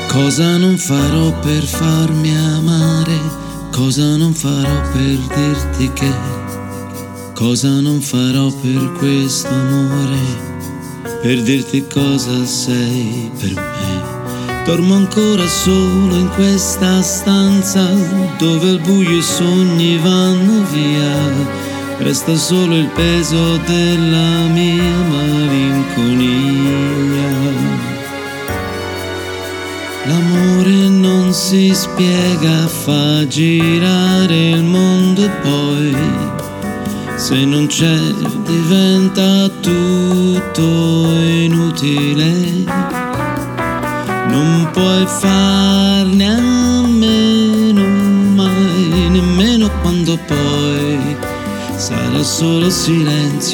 Cosa non farò per farmi amare, cosa non farò per dirti che, cosa non farò per questo amore, per dirti cosa sei per me. Dormo ancora solo in questa stanza, dove al buio i sogni vanno via, resta solo il peso della mia malinconia. L'amore non si spiega, fa girare il mondo e poi, se non c'è, diventa tutto inutile. Non puoi farne a meno mai, nemmeno quando poi sarà solo silenzio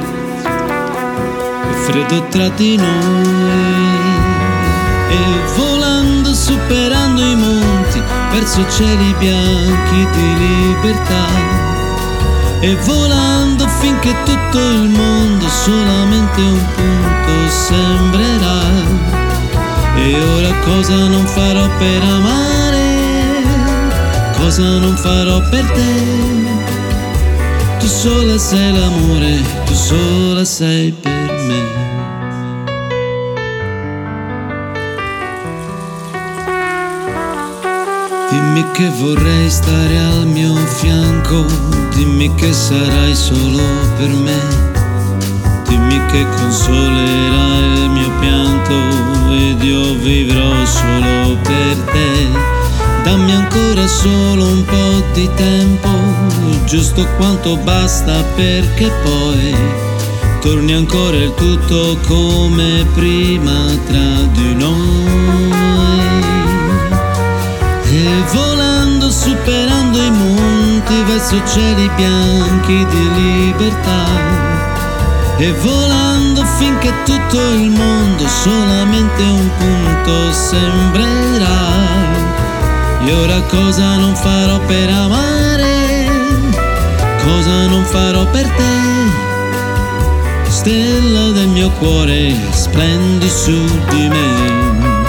e freddo tra di noi. E volando, superando i monti, verso cieli bianchi di libertà, e volando finché tutto il mondo solamente un punto sembrerà. E ora cosa non farò per amare, cosa non farò per te. Tu sola sei l'amore, tu sola sei per me. Dimmi che vorrei stare al mio fianco, dimmi che sarai solo per me, dimmi che consolerai il mio pianto ed io vivrò solo per te. Dammi ancora solo un po' di tempo, giusto quanto basta perché poi torni ancora il tutto come prima tra di noi. E volando, superando i monti, verso cieli bianchi di libertà, e volando finché tutto il mondo solamente un punto sembrerà. E ora cosa non farò per amare, cosa non farò per te. Stella del mio cuore, splendi su di me.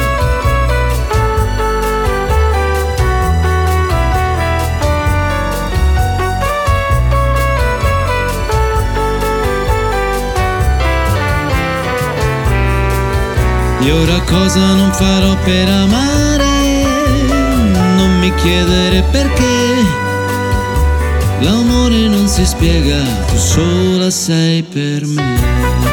E ora cosa non farò per amare, non mi chiedere perché. L'amore non si spiega, tu sola sei per me.